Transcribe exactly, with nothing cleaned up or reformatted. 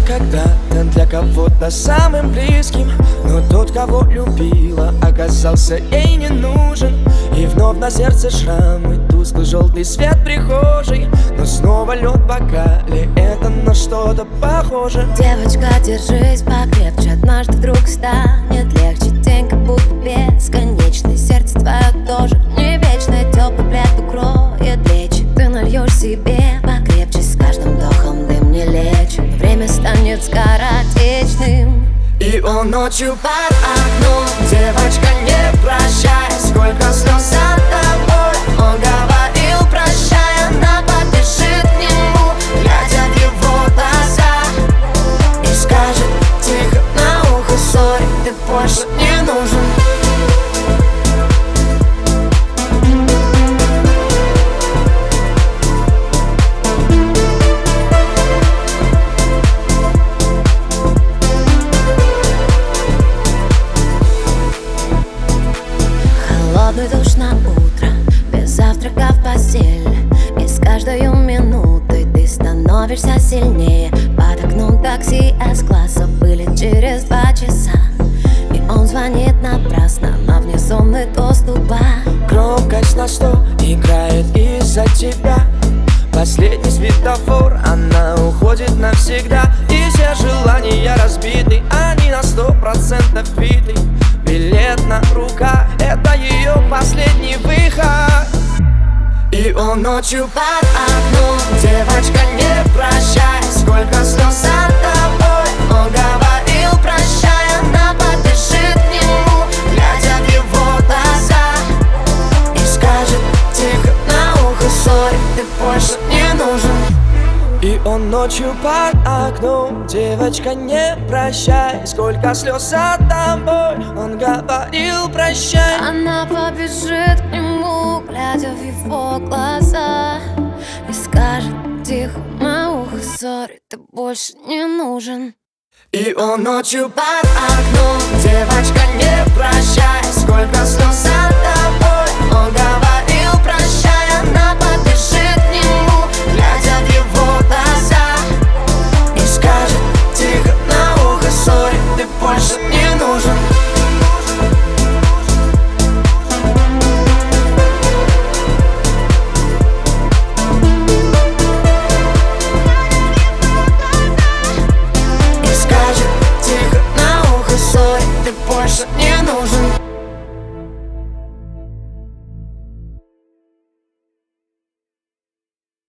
когда-то для кого-то самым близким, но тот, кого любила, оказался ей не нужен. И вновь на сердце шрамы, тусклый желтый свет прихожей, но снова лед в бокале, это на что-то похоже. Девочка, держись покрепче, однажды вдруг станет легче. День как будто бесконечный, сердце твое тоже не вечное. Теплый плед укроет плечи, ты нальешь себе покрепче. С каждым вдохом дым не лечит, время станет скоротечным. И он ночью под окном, девочка, не прощай, сколько слез от тобой. Он говорил прощай, она побежит к нему, глядя в его глаза, и скажет тихо на ухо: сори, ты больше не нужен. Холодный душ на утро, без завтрака в постель. И с каждой минутой ты становишься сильнее. Под окном такси С-класса вылет через два часа. И он звонит напрасно на внезонный доступа. Громкость на сто играет из-за тебя. Последний светофор, она уходит навсегда. И все желания разбиты, они на сто процентов биты. Билет на руках, это ее последний выход. И он ночью под окном, девочка, не прощай, сколько слез от тобой. Он говорил прощай, она побежит к нему, глядя в его глаза, и скажет тихо на ухо: сори, ты больше не нужен. И он ночью под окном, девочка, не прощай, сколько слез от тобой. Он говорил прощай, она побежит к нему, глядя в его глаза, и скажет тихо на ухо: сори, ты больше не нужен. И он ночью под окном, девочка, не прощай, сколько слез от тобой. Он говорил прощай, она побежит к нему, глядя в его глаза, и скажет тихо на ухо: сори, ты больше не нужен. И скажет тихо на ухо: сори, ты больше не нужен.